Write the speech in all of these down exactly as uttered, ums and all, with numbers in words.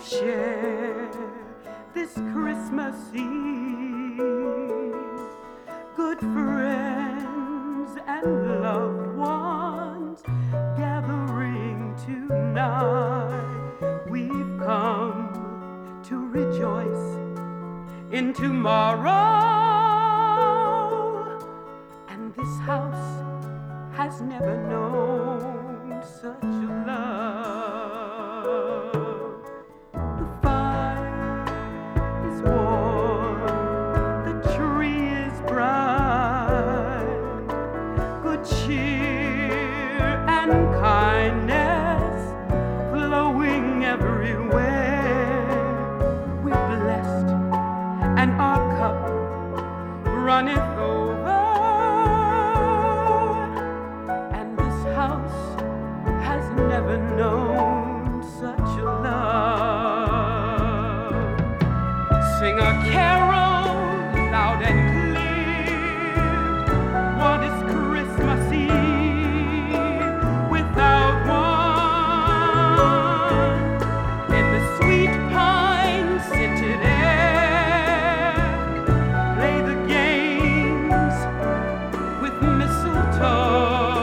share this Christmas Eve. Good friends and loved ones gathering tonight. We've come to rejoice in tomorrow, and this house has never known such love. The fire is warm, the tree is bright, good cheer and kindness flowing everywhere. We're blessed and our cup runneth over. Never known such love. Sing a carol loud and clear. What is Christmas Eve without one? In the sweet pine scented air, play the games with mistletoe.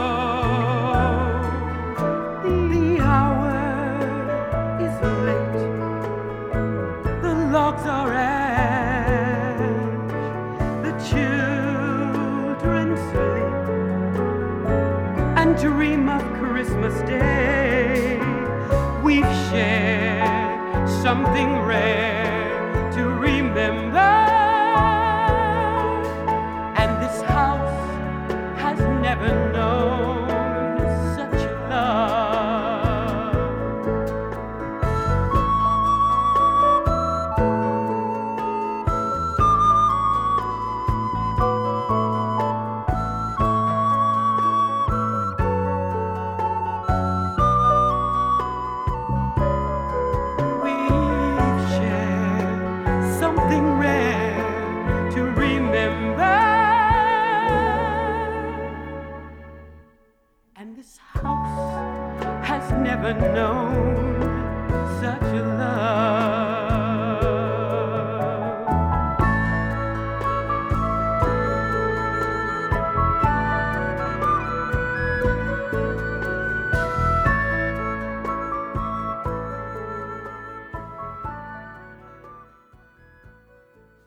Logs are ash, the children sleep and dream of Christmas Day. We've shared something rare.